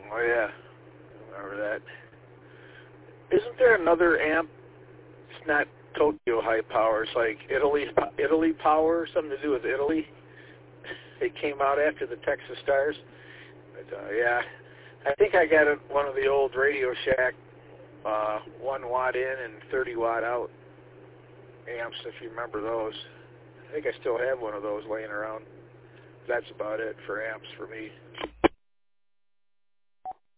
Oh yeah, I remember that. Isn't there another amp? It's not Tokyo High Power. It's like Italy Power, something to do with Italy. It came out after the Texas Stars. But yeah, I think I got one of the old Radio Shack 1 watt in and 30 watt out amps, if you remember those. I think I still have one of those laying around. That's about it for amps for me.